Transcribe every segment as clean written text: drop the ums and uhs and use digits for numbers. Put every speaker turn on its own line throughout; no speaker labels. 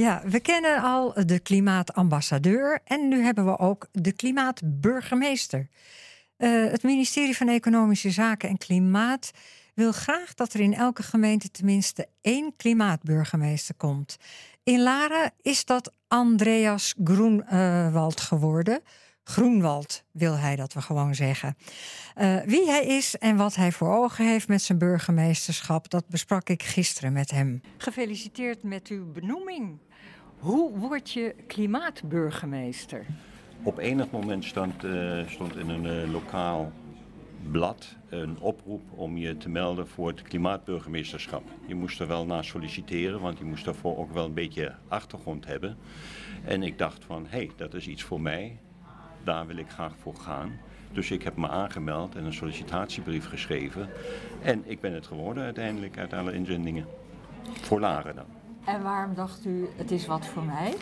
Ja, we kennen al de klimaatambassadeur en nu hebben we ook de klimaatburgemeester. Het ministerie van Economische Zaken en Klimaat wil graag dat er in elke gemeente tenminste 1 klimaatburgemeester komt. In Laren is dat Andreas Groenwald geworden. Groenwald wil hij dat we gewoon zeggen. Wie hij is en wat hij voor ogen heeft met zijn burgemeesterschap, dat besprak ik gisteren met hem. Gefeliciteerd met uw benoeming. Hoe word je klimaatburgemeester?
Op enig moment stond in een lokaal blad een oproep om je te melden voor het klimaatburgemeesterschap. Je moest er wel naar solliciteren, want je moest daarvoor ook wel een beetje achtergrond hebben. En ik dacht van, dat is iets voor mij. Daar wil ik graag voor gaan. Dus ik heb me aangemeld en een sollicitatiebrief geschreven. En ik ben het geworden uiteindelijk uit alle inzendingen. Voor Laren dan.
En waarom dacht u, het is wat voor mij?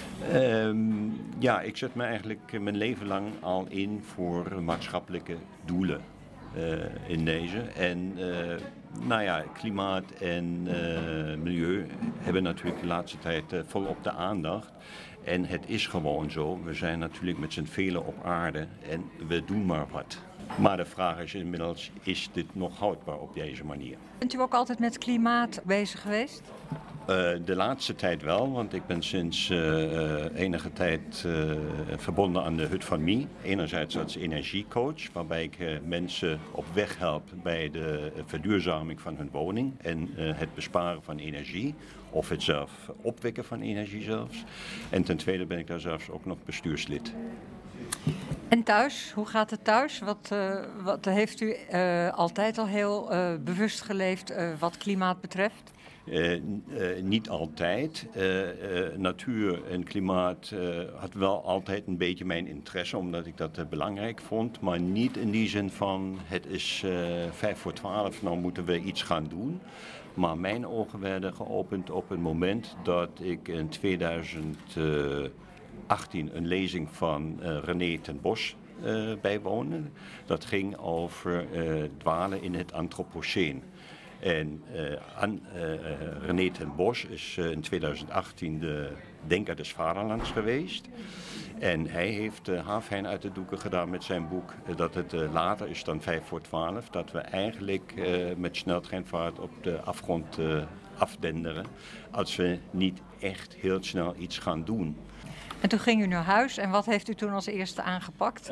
Ik zet me eigenlijk mijn leven lang al in voor maatschappelijke doelen in deze. En klimaat en milieu hebben natuurlijk de laatste tijd volop de aandacht. En het is gewoon zo, we zijn natuurlijk met z'n velen op aarde en we doen maar wat. Maar de vraag is inmiddels, is dit nog houdbaar op deze manier?
Bent u ook altijd met klimaat bezig geweest?
De laatste tijd wel, want ik ben sinds enige tijd verbonden aan de Hut van Mie. Enerzijds als energiecoach, waarbij ik mensen op weg help bij de verduurzaming van hun woning en het besparen van energie. Of het zelf opwekken van energie zelfs. En ten tweede ben ik daar zelfs ook nog bestuurslid.
En thuis, hoe gaat het thuis? Wat heeft u altijd al heel bewust geleefd wat klimaat betreft?
Niet altijd. Natuur en klimaat had wel altijd een beetje mijn interesse, omdat ik dat belangrijk vond. Maar niet in die zin van, het is 11:55, nou moeten we iets gaan doen. Maar mijn ogen werden geopend op het moment dat ik in 2018 een lezing van René ten Bos bijwoonde. Dat ging over dwalen in het Anthropoceen. En René ten Bos is in 2018 de Denker des Vaderlands geweest. En hij heeft haarfijn uit de doeken gedaan met zijn boek dat het later is dan 11:55. Dat we eigenlijk met sneltreinvaart op de afgrond afdenderen als we niet echt heel snel iets gaan doen.
En toen ging u naar huis en wat heeft u toen als eerste aangepakt?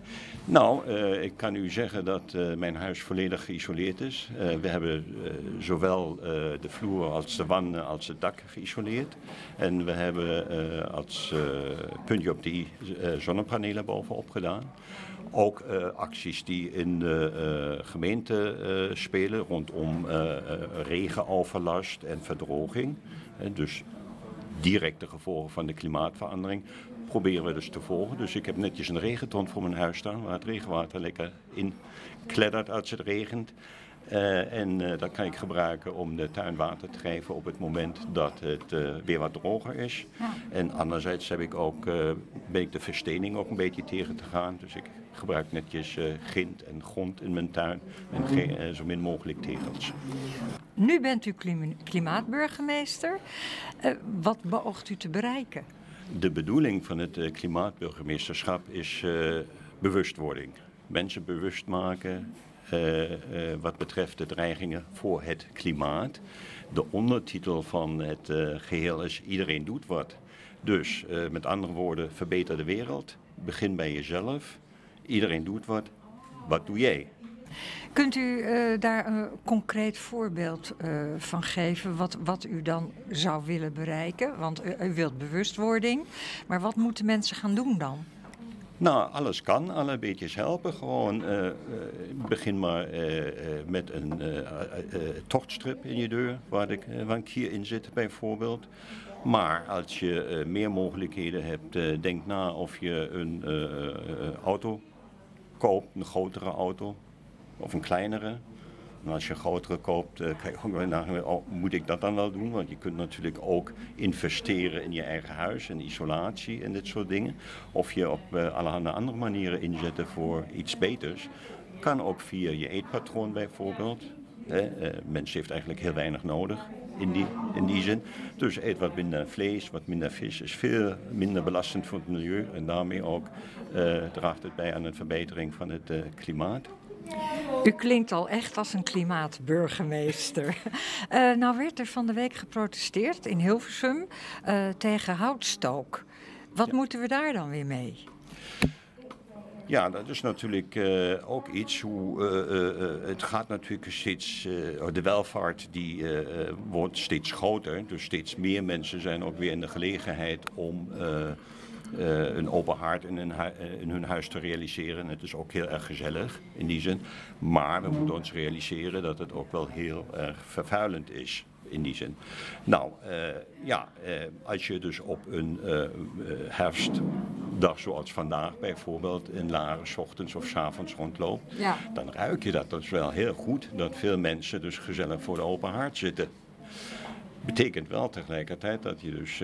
Ik kan u zeggen dat mijn huis volledig geïsoleerd is. We hebben zowel de vloer als de wanden als het dak geïsoleerd. En we hebben als puntje op de i zonnepanelen bovenop gedaan. Ook acties die in de gemeente spelen rondom regenoverlast en verdroging. Dus directe gevolgen van de klimaatverandering proberen we dus te volgen. Dus ik heb netjes een regenton voor mijn huis staan, waar het regenwater lekker in kleddert als het regent. Dat kan ik gebruiken om de tuin water te geven op het moment dat het weer wat droger is. Ja. En anderzijds ben ik de verstening ook een beetje tegen te gaan. Dus ik gebruik netjes grind en grond in mijn tuin en zo min mogelijk tegels.
Nu bent u klimaatburgemeester. Wat beoogt u te bereiken?
De bedoeling van het klimaatburgemeesterschap is bewustwording. Mensen bewust maken wat betreft de dreigingen voor het klimaat. De ondertitel van het geheel is iedereen doet wat. Dus met andere woorden, verbeter de wereld. Begin bij jezelf. Iedereen doet wat. Wat doe jij?
Kunt u daar een concreet voorbeeld van geven wat u dan zou willen bereiken? Want u wilt bewustwording, maar wat moeten mensen gaan doen dan?
Nou, alles kan, alle beetjes helpen. Gewoon begin maar met een tochtstrip in je deur, waar een kier in zit bijvoorbeeld. Maar als je meer mogelijkheden hebt, denk na of je een auto koopt, een grotere auto of een kleinere. En als je een grotere koopt, kan je ook wel nadenken, moet ik dat dan wel doen? Want je kunt natuurlijk ook investeren in je eigen huis en isolatie en dit soort dingen. Of je op allerhande andere manieren inzetten voor iets beters. Kan ook via je eetpatroon bijvoorbeeld. Mens heeft eigenlijk heel weinig nodig in die zin. Dus eet wat minder vlees, wat minder vis is veel minder belastend voor het milieu. En daarmee ook draagt het bij aan de verbetering van het klimaat.
U klinkt al echt als een klimaatburgemeester. Nou werd er van de week geprotesteerd in Hilversum tegen houtstook. Wat moeten we daar dan weer mee?
Ja, dat is natuurlijk ook iets het gaat natuurlijk steeds, de welvaart die wordt steeds groter. Dus steeds meer mensen zijn ook weer in de gelegenheid om een open haard in hun huis te realiseren. Het is ook heel erg gezellig in die zin. Maar we moeten ons realiseren dat het ook wel heel erg vervuilend is. In die zin. Nou, als je dus op een herfstdag zoals vandaag bijvoorbeeld in Laren 's ochtends of 's avonds rondloopt, dan ruik je dat. Dat is wel heel goed dat veel mensen dus gezellig voor de open haard zitten. Betekent wel tegelijkertijd dat je dus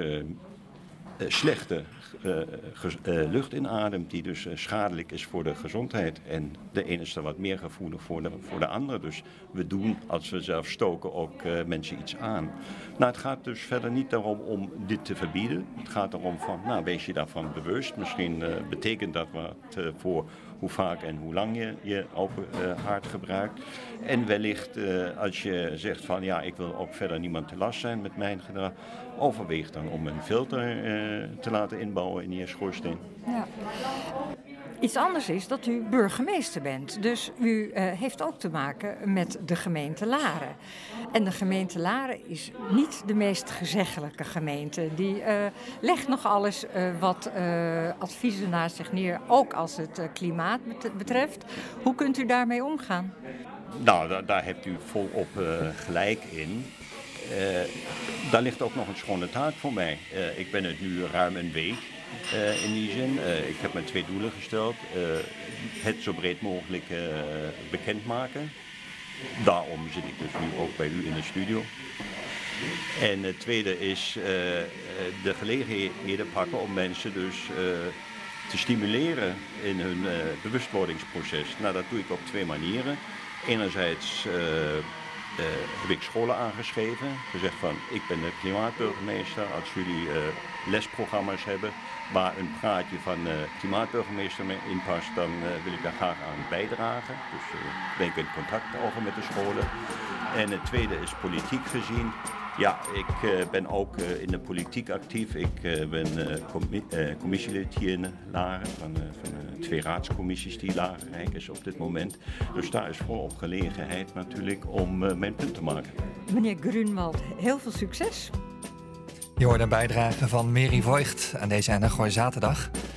slechte lucht inademt die dus schadelijk is voor de gezondheid. En de ene is er wat meer gevoelig voor de andere. Dus we doen, als we zelf stoken, ook mensen iets aan. Nou, het gaat dus verder niet daarom om dit te verbieden. Het gaat erom van, wees je daarvan bewust. Misschien betekent dat wat voor hoe vaak en hoe lang je open haard gebruikt. En wellicht als je zegt van ik wil ook verder niemand te last zijn met mijn gedrag, overweeg dan om een filter te laten inbouwen in je schoorsteen. Ja.
Iets anders is dat u burgemeester bent. Dus u heeft ook te maken met de gemeente Laren. En de gemeente Laren is niet de meest gezeggelijke gemeente. Die legt nog alles wat adviezen naar zich neer, ook als het klimaat betreft. Hoe kunt u daarmee omgaan?
Nou, daar hebt u volop gelijk in. Daar ligt ook nog een schone taak voor mij. Ik ben het nu ruim een week. In die zin, ik heb me 2 doelen gesteld. Het zo breed mogelijk bekendmaken. Daarom zit ik dus nu ook bij u in de studio. En het tweede is de gelegenheden pakken om mensen dus te stimuleren in hun bewustwordingsproces. Nou, dat doe ik op 2 manieren. Enerzijds heb ik scholen aangeschreven. Gezegd van, ik ben de klimaatburgemeester. Als jullie lesprogramma's hebben waar een praatje van klimaatburgemeester in past, dan wil ik daar graag aan bijdragen. Dus ben ik in contact over met de scholen. En het tweede is politiek gezien. Ja, ik ben ook in de politiek actief. Ik ben commissielid hier in Laren van 2 raadscommissies die Laren rijk is op dit moment. Dus daar is volop gelegenheid natuurlijk om mijn punt te maken.
Meneer Grunwald, heel veel succes.
Je hoort een bijdrage van Mary Voigt aan deze Gooi Zaterdag.